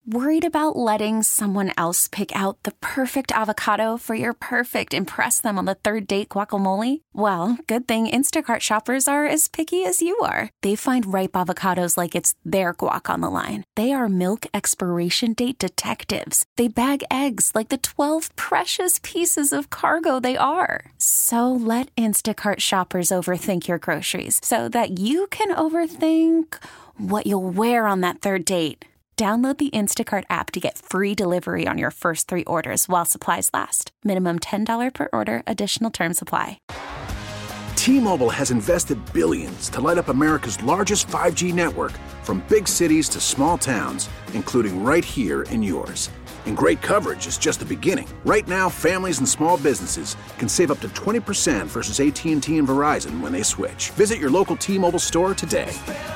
Worried about letting someone else pick out the perfect avocado for your perfect impress them on the third date guacamole? Well, good thing Instacart shoppers are as picky as you are. They find ripe avocados like it's their guac on the line. They are milk expiration date detectives. They bag eggs like the 12 precious pieces of cargo they are. So let Instacart shoppers overthink your groceries so that you can overthink what you'll wear on that third date. Download the Instacart app to get free delivery on your first 3 orders while supplies last. Minimum $10 per order. Additional terms apply. T-Mobile has invested billions to light up America's largest 5G network, from big cities to small towns, including right here in yours. And great coverage is just the beginning. Right now, families and small businesses can save up to 20% versus AT&T and Verizon when they switch. Visit your local T-Mobile store today.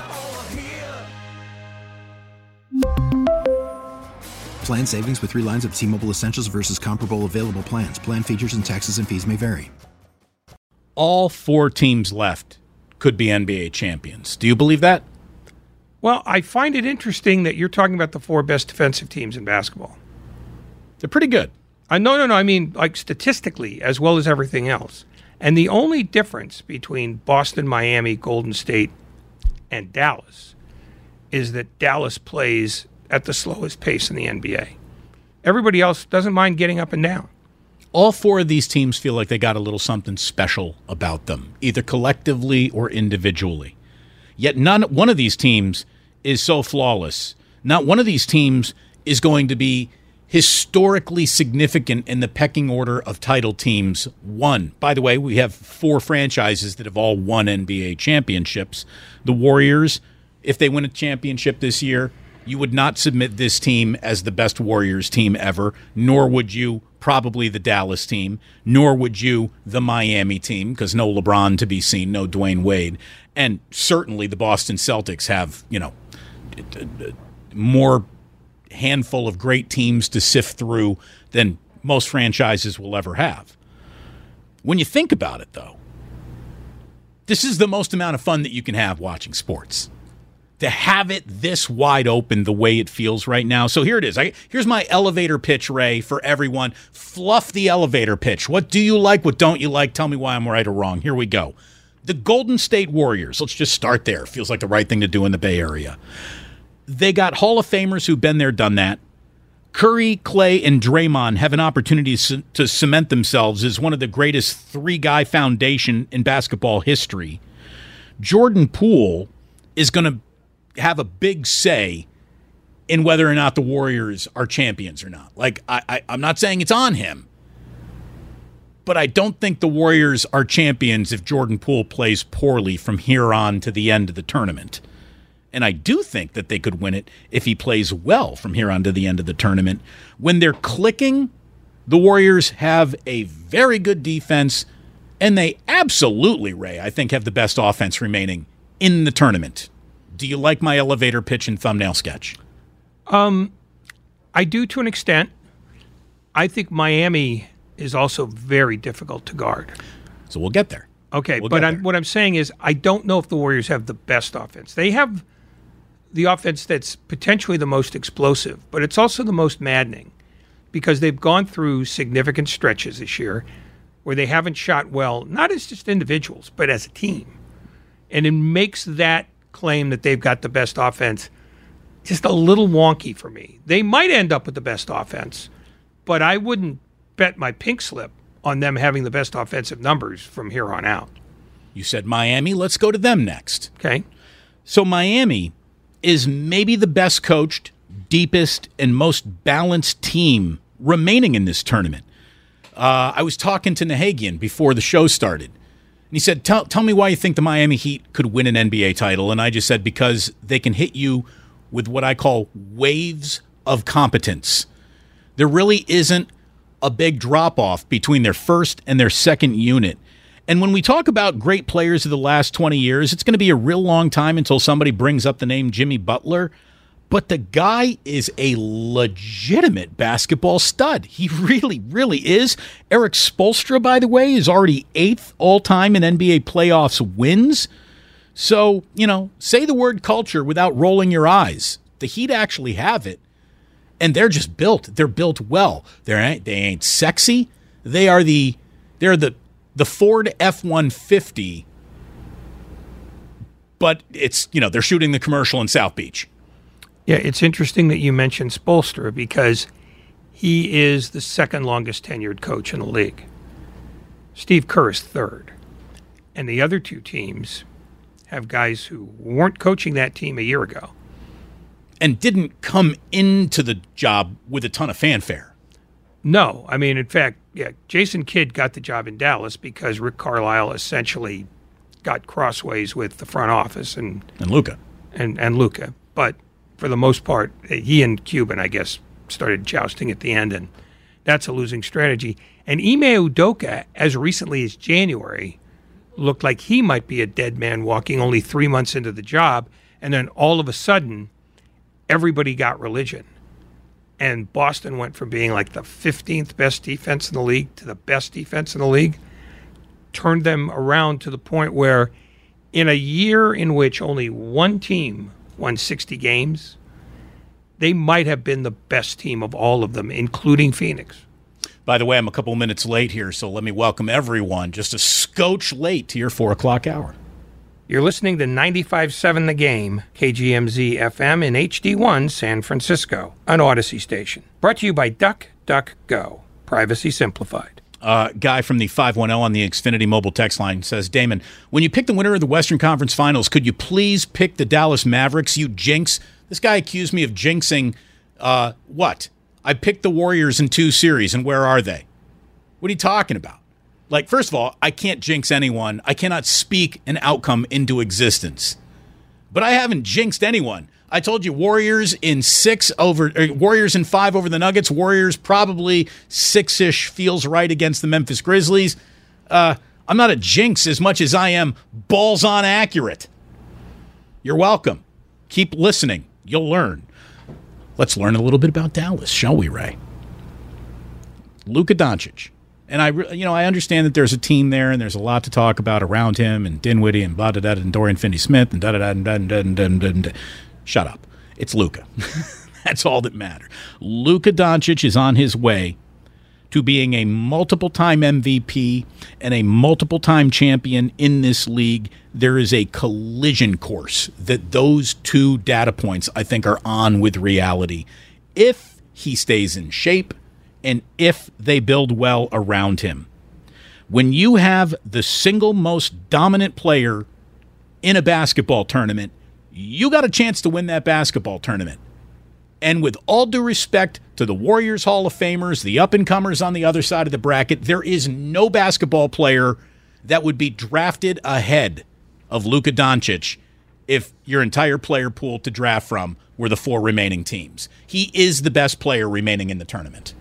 Plan savings with 3 lines of T-Mobile Essentials versus comparable available plans. Plan features and taxes and fees may vary. All 4 teams left could be NBA champions. Do you believe that? Well, I find it interesting that you're talking about the 4 best defensive teams in basketball. They're pretty good. No. I mean, like statistically, as well as everything else. And the only difference between Boston, Miami, Golden State, and Dallas is that Dallas plays at the slowest pace in the NBA. Everybody else doesn't mind getting up and down. All 4 of these teams feel like they got a little something special about them, either collectively or individually. Yet one of these teams is so flawless. Not one of these teams is going to be historically significant in the pecking order of title teams won. By the way, we have 4 franchises that have all won NBA championships. The Warriors, if they win a championship this year, you would not submit this team as the best Warriors team ever, nor would you probably the Dallas team, nor would you the Miami team, because no LeBron to be seen, no Dwayne Wade. And certainly the Boston Celtics have, more handful of great teams to sift through than most franchises will ever have. When you think about it, though, this is the most amount of fun that you can have watching sports. To have it this wide open the way it feels right now. So here it is. Here's my elevator pitch, Ray, for everyone. Fluff the elevator pitch. What do you like? What don't you like? Tell me why I'm right or wrong. Here we go. The Golden State Warriors. Let's just start there. Feels like the right thing to do in the Bay Area. They got Hall of Famers who've been there, done that. Curry, Clay, and Draymond have an opportunity to cement themselves as one of the greatest 3-guy foundation in basketball history. Jordan Poole is going to have a big say in whether or not the Warriors are champions or not. Like, I'm not saying it's on him, but I don't think the Warriors are champions if Jordan Poole plays poorly from here on to the end of the tournament. And I do think that they could win it if he plays well from here on to the end of the tournament. When they're clicking, the Warriors have a very good defense, and they absolutely, Ray, I think have the best offense remaining in the tournament. Do you like my elevator pitch and thumbnail sketch? I do to an extent. I think Miami is also very difficult to guard. So we'll get there. Okay, but what I'm saying is I don't know if the Warriors have the best offense. They have the offense that's potentially the most explosive, but it's also the most maddening because they've gone through significant stretches this year where they haven't shot well, not as just individuals, but as a team. And it makes that claim that they've got the best offense just a little wonky for me. They might end up with the best offense, but I wouldn't bet my pink slip on them having the best offensive numbers from here on out. You said Miami. Let's go to them next. Okay. So Miami is maybe the best coached, deepest, and most balanced team remaining in this tournament. I was talking to Nahagian before the show started. And he said, tell me why you think the Miami Heat could win an NBA title. And I just said, because they can hit you with what I call waves of competence. There really isn't a big drop-off between their first and their second unit. And when we talk about great players of the last 20 years, it's going to be a real long time until somebody brings up the name Jimmy Butler. But the guy is a legitimate basketball stud. He really, really is. Eric Spoelstra, by the way, is already 8th all-time in NBA playoffs wins. So, say the word culture without rolling your eyes. The Heat actually have it. And they're just built. They're built well. They ain't sexy. They're the Ford F-150, but it's, they're shooting the commercial in South Beach. Yeah, it's interesting that you mentioned Spoelstra because he is the second longest tenured coach in the league. Steve Kerr is third. And the other two teams have guys who weren't coaching that team a year ago. And didn't come into the job with a ton of fanfare. No. I mean, in fact, Jason Kidd got the job in Dallas because Rick Carlisle essentially got crossways with the front office and Luka. And Luka. But for the most part, he and Cuban, I guess, started jousting at the end, and that's a losing strategy. And Ime Udoka, as recently as January, looked like he might be a dead man walking only 3 months into the job, and then all of a sudden, everybody got religion. And Boston went from being like the 15th best defense in the league to the best defense in the league, turned them around to the point where in a year in which only one team won 60 games, they might have been the best team of all of them, including Phoenix. By the way, I'm a couple minutes late here, so let me welcome everyone just a scotch late to your 4 o'clock hour. You're listening to 95.7 The Game, KGMZ FM in HD1 San Francisco, an Odyssey station. Brought to you by DuckDuckGo, privacy simplified. Guy from the 510 on the Xfinity mobile text line says, Damon, when you pick the winner of the Western Conference Finals, could you please pick the Dallas Mavericks, you jinx? This guy accused me of jinxing what? I picked the Warriors in 2 series, and where are they? What are you talking about? Like, first of all, I can't jinx anyone. I cannot speak an outcome into existence. But I haven't jinxed anyone. I told you Warriors in 5 over the Nuggets. Warriors probably 6-ish feels right against the Memphis Grizzlies. I'm not a jinx as much as I am balls on accurate. You're welcome. Keep listening. You'll learn. Let's learn a little bit about Dallas, shall we, Ray? Luka Doncic. And I understand that there's a team there and there's a lot to talk about around him and Dinwiddie and blah, da, da, and Dorian Finney-Smith and da, da, da, da, da, da, da, da. Shut up. It's Luka. That's all that matters. Luka Doncic is on his way to being a multiple-time MVP and a multiple-time champion in this league. There is a collision course that those 2 data points, I think, are on with reality. If he stays in shape and if they build well around him. When you have the single most dominant player in a basketball tournament, you got a chance to win that basketball tournament. And with all due respect to the Warriors Hall of Famers, the up-and-comers on the other side of the bracket, there is no basketball player that would be drafted ahead of Luka Doncic if your entire player pool to draft from were the 4 remaining teams. He is the best player remaining in the tournament.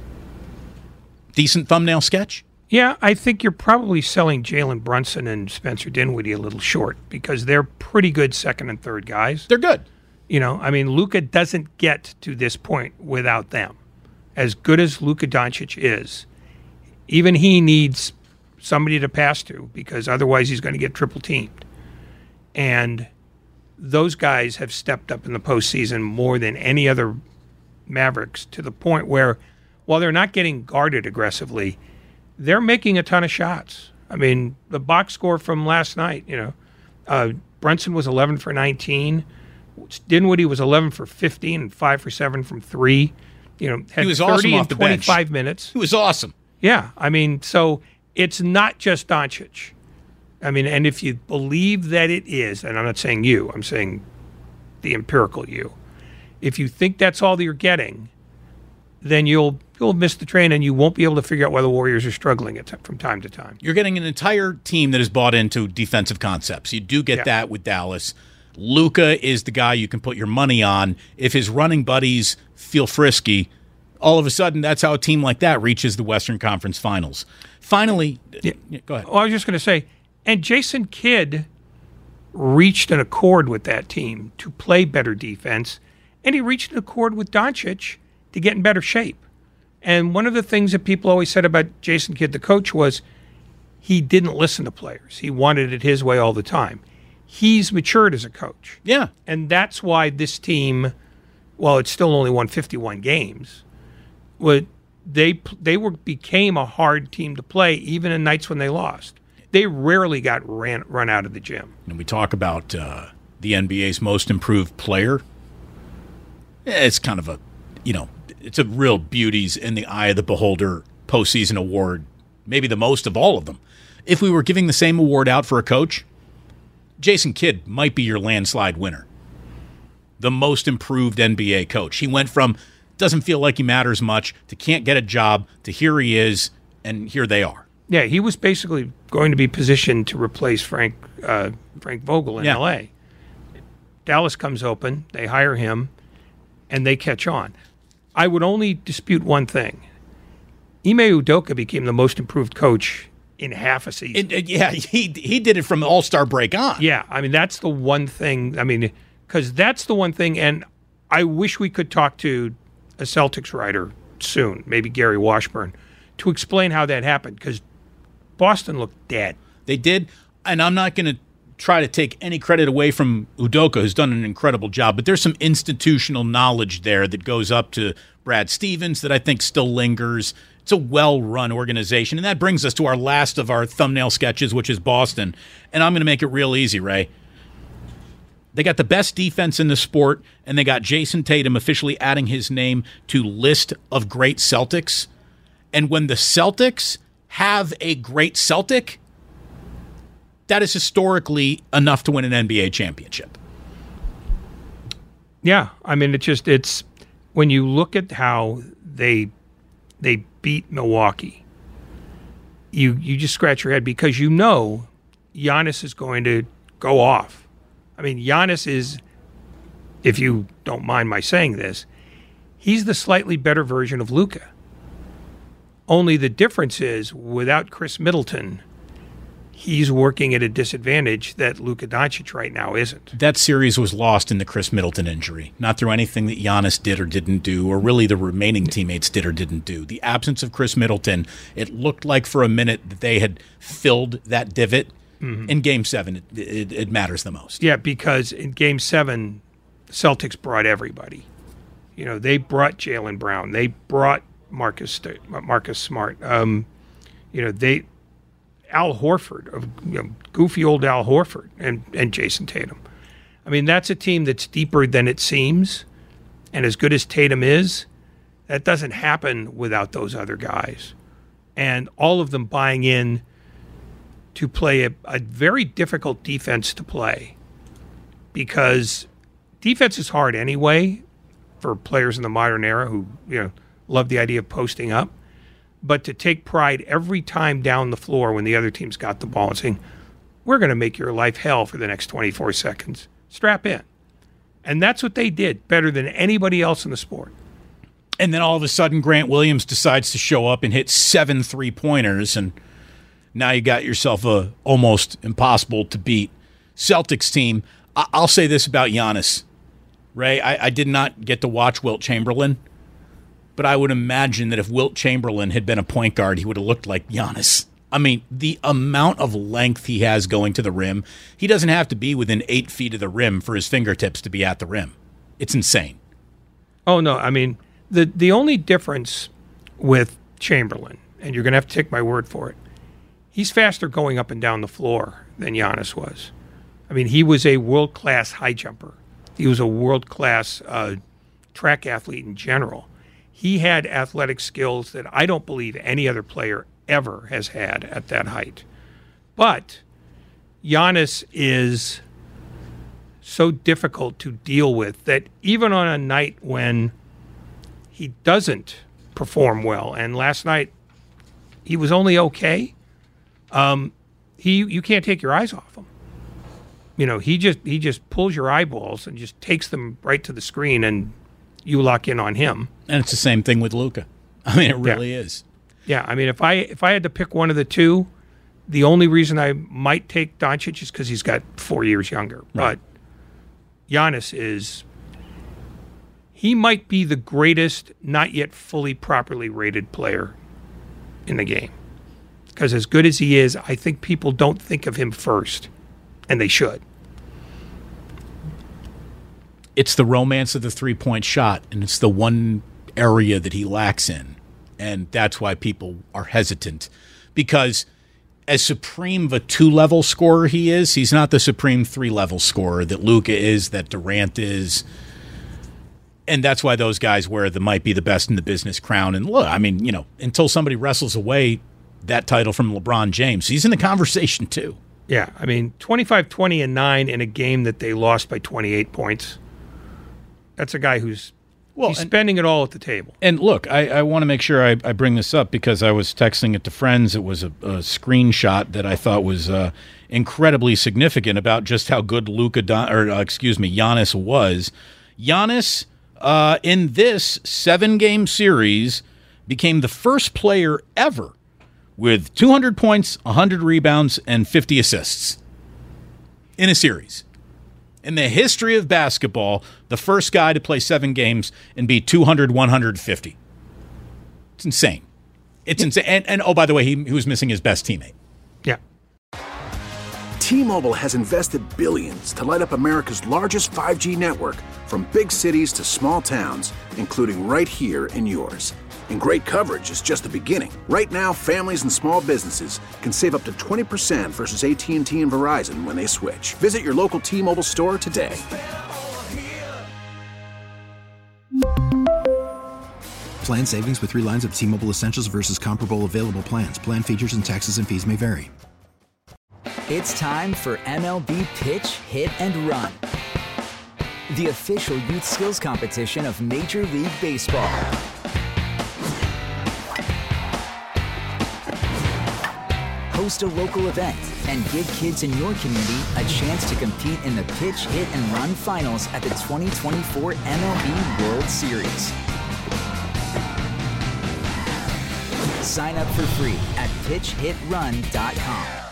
Decent thumbnail sketch? Yeah, I think you're probably selling Jalen Brunson and Spencer Dinwiddie a little short because they're pretty good second and third guys. They're good. Luka doesn't get to this point without them. As good as Luka Doncic is, even he needs somebody to pass to because otherwise he's going to get triple teamed. And those guys have stepped up in the postseason more than any other Mavericks to the point where, while they're not getting guarded aggressively, they're making a ton of shots. I mean, the box score from last night, Brunson was 11 for 19. Dinwiddie was 11 for 15 and 5 for 7 from 3. Had he was 30 awesome and off the 25 bench. minutes. He was awesome. Yeah, so it's not just Doncic. And if you believe that it is, and I'm not saying you, I'm saying the empirical you. If you think that's all that you're getting, then you'll miss the train and you won't be able to figure out why the Warriors are struggling from time to time. You're getting an entire team that is bought into defensive concepts. You do get that with Dallas. Luka is the guy you can put your money on. If his running buddies feel frisky, all of a sudden that's how a team like that reaches the Western Conference Finals. Finally, go ahead. Well, I was just going to say, and Jason Kidd reached an accord with that team to play better defense, and he reached an accord with Doncic to get in better shape. And one of the things that people always said about Jason Kidd, the coach, was he didn't listen to players. He wanted it his way all the time. He's matured as a coach. Yeah. And that's why this team well, it's still only won 51 games. Became a hard team to play, even in nights when they lost. They rarely got run out of the gym. And we talk about the NBA's most improved player. It's kind of it's a real beauties in the eye of the beholder postseason award, maybe the most of all of them. If we were giving the same award out for a coach, Jason Kidd might be your landslide winner. The most improved NBA coach. He went from doesn't feel like he matters much to can't get a job to here he is, and here they are. Yeah, he was basically going to be positioned to replace Frank Vogel in L.A. Dallas comes open, they hire him, and they catch on. I would only dispute one thing. Ime Udoka became the most improved coach in half a season. He did it from the All-Star break on. Yeah, I mean, that's the one thing. I mean, because that's the one thing, and I wish we could talk to a Celtics writer soon, maybe Gary Washburn, to explain how that happened, because Boston looked dead. They did, and I'm not going to try to take any credit away from Udoka, who's done an incredible job, but there's some institutional knowledge there that goes up to Brad Stevens that I think still lingers. It's a well-run organization, and that brings us to our last of our thumbnail sketches, which is Boston, and I'm going to make it real easy, Ray. They got the best defense in the sport, and they got Jason Tatum officially adding his name to list of great Celtics. And when the Celtics have a great Celtic, that is historically enough to win an NBA championship. Yeah, I mean, it's when you look at how they beat Milwaukee, you just scratch your head because you know Giannis is going to go off. I mean, Giannis is, if you don't mind my saying this, he's the slightly better version of Luka. Only the difference is, without Chris Middleton, he's working at a disadvantage that Luka Doncic right now isn't. That series was lost in the Chris Middleton injury, not through anything that Giannis did or didn't do, or really the remaining teammates did or didn't do. The absence of Chris Middleton, it looked like for a minute that they had filled that divot. Mm-hmm. In Game 7, it matters the most. Yeah, because in Game 7, the Celtics brought everybody. You know, they brought Jaylen Brown. They brought Marcus Smart. Al Horford, goofy old Al Horford, and Jason Tatum. I mean, that's a team that's deeper than it seems, and as good as Tatum is, that doesn't happen without those other guys. And all of them buying in to play a very difficult defense to play, because defense is hard anyway for players in the modern era who love the idea of posting up. But to take pride every time down the floor when the other team's got the ball and saying, we're going to make your life hell for the next 24 seconds. Strap in. And that's what they did better than anybody else in the sport. And then all of a sudden Grant Williams decides to show up and hit 7 3-pointers, and now you got yourself a almost impossible to beat Celtics team. I'll say this about Giannis. Ray, I did not get to watch Wilt Chamberlain, but I would imagine that if Wilt Chamberlain had been a point guard, he would have looked like Giannis. I mean, the amount of length he has going to the rim, he doesn't have to be within 8 feet of the rim for his fingertips to be at the rim. It's insane. Oh, no, I mean, the only difference with Chamberlain, and you're going to have to take my word for it, he's faster going up and down the floor than Giannis was. I mean, he was a world-class high jumper. He was a world-class track athlete in general. He had athletic skills that I don't believe any other player ever has had at that height. But Giannis is so difficult to deal with that even on a night when he doesn't perform well, and last night he was only okay, you can't take your eyes off him. He just pulls your eyeballs and just takes them right to the screen, and you lock in on him. And it's the same thing with Luka. I mean, it really is. Yeah, I mean, if I had to pick one of the two, the only reason I might take Doncic is because he's got 4 years younger. Right. But Giannis he might be the greatest, not yet fully properly rated player in the game. Because as good as he is, I think people don't think of him first, and they should. it's the romance of the three-point shot, and it's the one area that he lacks in. And that's why people are hesitant, because as supreme of a two-level scorer he is, he's not the supreme three-level scorer that Luka is, that Durant is. And that's why those guys wear the might be the best in the business crown. And look, I mean, until somebody wrestles away that title from LeBron James, he's in the conversation too. Yeah, I mean, 25, 20, and 9 in a game that they lost by 28 points. That's a guy who's spending it all at the table. And look, I want to make sure I bring this up because I was texting it to friends. It was a screenshot that I thought was incredibly significant about just how good Giannis was. Giannis, in this 7-game series, became the first player ever with 200 points, 100 rebounds, and 50 assists in a series. In the history of basketball, the first guy to play 7 games and be 200, 150. It's insane. It's insane. And oh, by the way, he was missing his best teammate. Yeah. T-Mobile has invested billions to light up America's largest 5G network, from big cities to small towns, including right here in yours. And great coverage is just the beginning. Right now, families and small businesses can save up to 20% versus AT&T and Verizon when they switch. Visit your local T-Mobile store today. Plan savings with 3 lines of T-Mobile Essentials versus comparable available plans. Plan features and taxes and fees may vary. It's time for MLB Pitch, Hit, and Run, the official youth skills competition of Major League Baseball. Host a local event and give kids in your community a chance to compete in the Pitch, Hit, and Run finals at the 2024 MLB World Series. Sign up for free at pitchhitrun.com.